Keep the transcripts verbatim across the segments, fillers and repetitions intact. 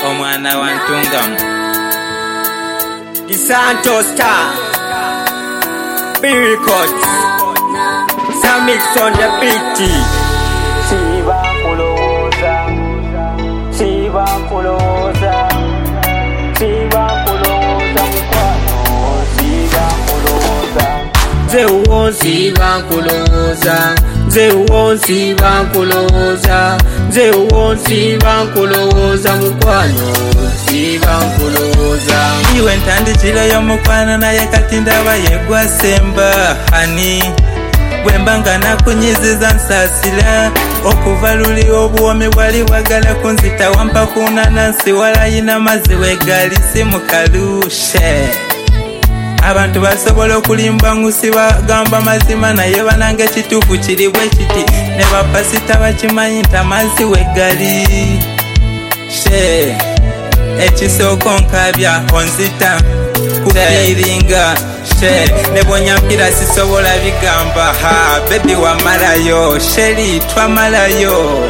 omwana wa Ntungamu. The Santos Star B Records Samix on the beat. Siba kuloza, siba kuloza, siba kuloza mkwano, siba kuloza. Zeuo siba kuloza, zeuo siba kuloza, zeuo siba kuloza mkwano, siba kuloza. Iwe ntandikira y'omukwano naye kati ndaba yegwa semba hani. Bwemba nga nakunyiziza nsasira okuva luli obuwomi bwali bwagala kunzita wampa kunanansi walayina mazzi wegali si mukalushe. Abantu basobola okulimba ngusi bagamba mazima naye banange ekituufu kiri bwe kiti ne bapasita bakimanyi nti amazzi wegali she. Ekisooka nkabya onzita kufiiringa she ne bwonyampira sisobola bigamba ha bebi wamalayo sheri twamalayo.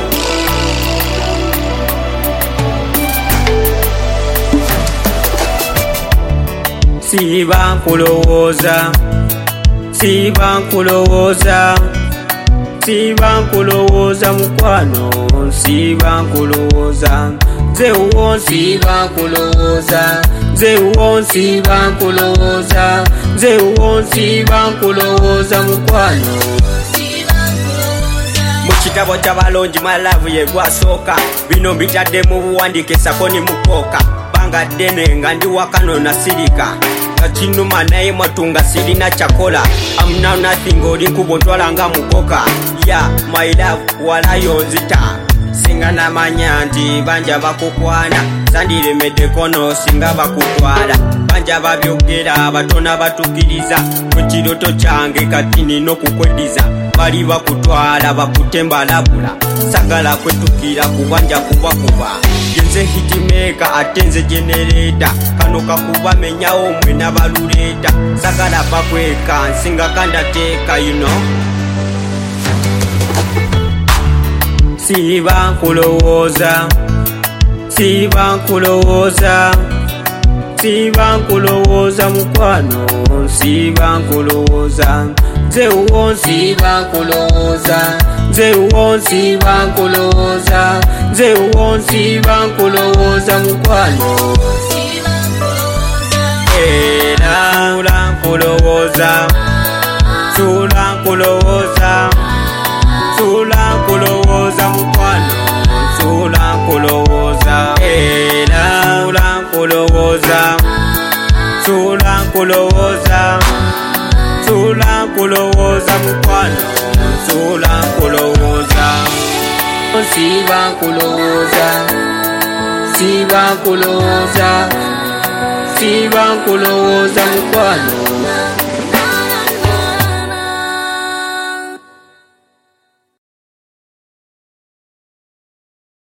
Siba nkulowooza, siba nkulowooza, siba nkulowooza mukwano, siba nkulowooza. Zeuo siba nkulowooza, zeuo siba nkulowooza, zeuo siba nkulowooza mukwano. Mukitabo ky'abalongi malavu ye gwasooka, bino mbitadde mu buwandiike sako ni mukoka. Banga ddene nga ndi wakano na sirika, kakinuma naye mwatunga sirina kyakola. I'm now nothing oli nkubontwala nga mukoka. Yeah, my love walayo nzita, singa namanya nti banja bakukwana, zandiremedde kono singa bakutwala. Banja babyogera batona batukiriza, mu kiroto kyange kati nina okukweddiza. Bali bakutwala bakutemba labula, sagala kwetukira kubanja kubakuba. Yenze hitmaker ate nze generator, kano kakuba menyawo mwe n'abaluleta. Sagala bakweka nsinga kandateeka you know. Siba nkulowooza, siba nkulowooza, siba nkulowooza mukwano, siba nkulowooza. Zeuo siba nkulowooza, zeuo siba nkulowooza, zeuo siba nkulowooza mukwano. Era tula nkulowooza, tula nkulowooza, tula nkulowooza mukwano, tula nkulowooza. Era tula nkulowooza, tula nkulowooza, tula nkulowooza mukwano, tula nkulowooza. Siba nkulowooza, siba nkulowooza, siba nkulowooza mukwano.